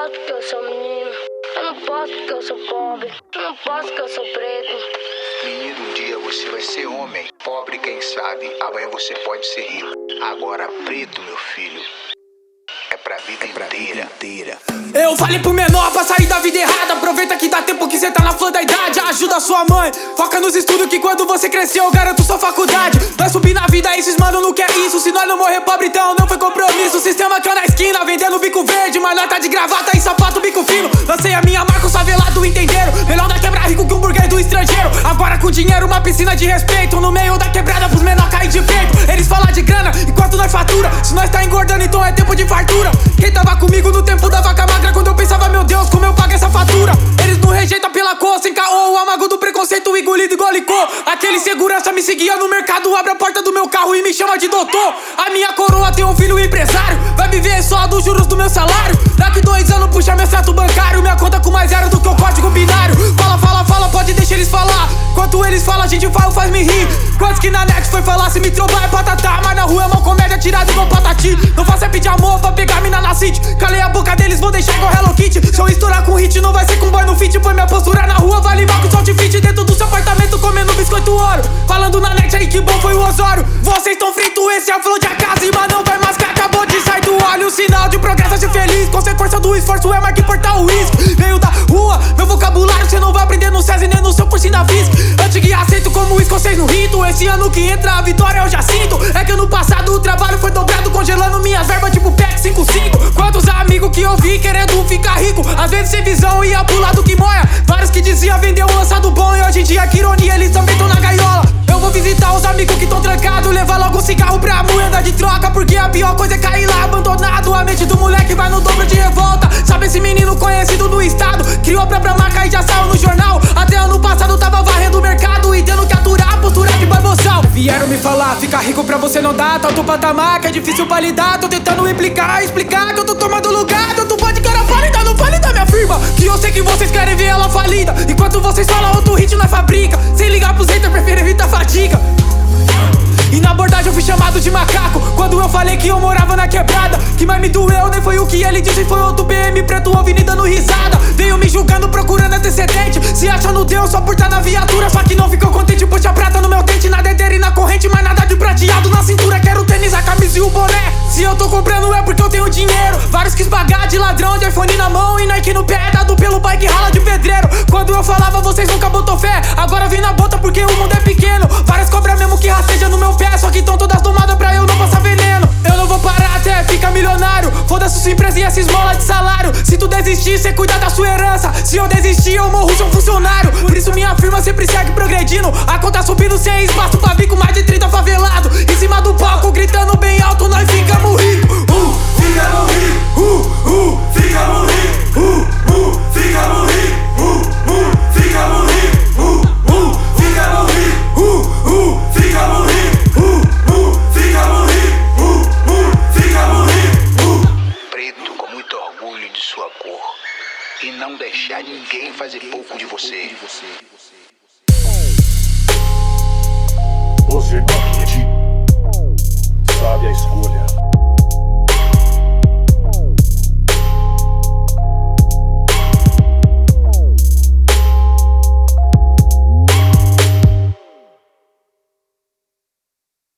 posso porque eu sou menino. Eu não posso porque eu sou pobre. Eu não posso porque eu sou preto. Menino, um dia você vai ser homem. Pobre, quem sabe, amanhã você pode ser rico. Agora, preto, meu filho, é pra vida inteira. Eu falei pro menor pra sair da vida errada. Aproveita que dá tempo que cê tá na flor da idade. Ajuda sua mãe, foca nos estudos que quando você crescer eu garanto sua faculdade. Vai subir na vida, esses mano não quer isso. Se nós não morrer pobre então não foi compromisso. Sistema que eu na esquina, vendendo bico verde. Mas nós tá de gravata e sapato, bico fino. Lancei a minha marca, os favelados entenderam. Melhor da quebra rico que um burguês do estrangeiro. Agora com dinheiro, uma piscina de respeito. No meio da quebrada pros menor cair de peito. Eles falam de grana enquanto nós fatura. Se nós tá engordando então é tempo de fartura. Quem tava comigo no tempo da vaca magra, quando eu pensava, meu Deus, como eu pago essa fatura? Eles não rejeitam pela cor, sem caô. O amago do preconceito engolido igual licor. Aquele segurança me seguia no mercado, abre a porta do meu carro e me chama de doutor. A minha coroa tem um filho empresário, vai viver só dos juros do meu salário. Daqui 2 anos puxa meu extrato bancário, minha conta com mais zero do que o código binário. Fala, pode deixar eles falar. Quanto eles falam, a gente faz me rir. Quantos que na net foi falar, se me trombar é patatá. Mas na rua é uma comédia tirada igual patati. Não faço é pedir amor pra pegar mina na city. Calei a boca deles, vou deixar igual Hello Kitty. Se eu estourar com hit, não vai ser com boy no fit. Põe minha postura na rua, vale mal com sorte fit. Dentro do seu apartamento, comendo biscoito ouro. Falando na net aí que bom foi o Osório. Vocês tão fritos, esse é o flow de acaso. E mas não vai mais que acabou de sair do óleo. Sinal de progresso, ser feliz. Consequência do esforço é mais que importar o uísque. Veio da rua, meu vocabulário cê não vai aprender no SESI nem no seu cursinho da física. Antes que aceito como escocês no rito. Esse ano que entra a vitória eu já sinto. É que no passado o trabalho foi dobrado, congelando minhas verbas tipo PEC 55. Quantos amigos que eu vi querendo ficar rico, às vezes sem visão ia pro lado que moia. Vários que diziam vender o lançado bom e hoje em dia que ironia, eles também tão na gaiola. Eu vou visitar os amigos que tão trancados, levar logo um cigarro pra moeda de troca. Porque a pior coisa é cair lá abandonado. A mente do moleque vai no dobro de revolta. Sabe esse menino conhecido do estado, criou a própria marca e já saiu no jornal. Até ano passado tava varrendo o mercado e tendo que aturar a postura de boy boçal. Vieram me falar, ficar rico pra você não dá. Tá outro patamar que é difícil pra lidar. Tô tentando explicar que eu tô tomando lugar. Tanto pode cara válida, não vale da minha firma. Que eu sei que vocês querem ver ela falida. Enquanto vocês falam outro hit nós fabrica. Sem ligar pros haters, prefiro evitar fadiga. E na abordagem eu fui chamado de macaco quando eu falei que eu morava na quebrada. Que mais me doeu nem foi o que ele disse, foi outro BM preto ouvindo e dando risada. Veio me julgando procurando antecedente, se achando Deus só por tá na viatura. Só que não ficou contente, puxa prata no meu dente. Na dedeira e na corrente, mas nada de prateado na cintura. Quero o tênis, a camisa e o boné. Se eu tô comprando é porque eu tenho dinheiro. Vários quis pagar de ladrão, de iPhone na mão e Nike no pé, dado pelo pai que rala de pedreiro. Quando eu falava vocês nunca botou fé, agora vem na bota porque o mundo é pequeno. Várias cobras mesmo que rasteja no meu pé, só que tão todas tomadas pra eu não passar veneno. Eu não vou parar até ficar milionário. Foda-se sua empresa e essa esmola de salário. Se tu desistir, cê cuida da sua herança. Se eu desistir, eu morro seu funcionário. Por isso minha firma sempre segue progredindo. A conta subindo sem espaço pra vir com mais de 30 favelado. Em cima do palco, gritando bem alto, nós ficamos ricos. Ficamos ricos, ficamos ricos, ficamos ricos, ficamos ricos, ficamos ricos, ficamos ricos, ficamos ricos, ficamos ricos. Preto com muito orgulho de sua cor e não deixar ninguém fazer pouco de você. Você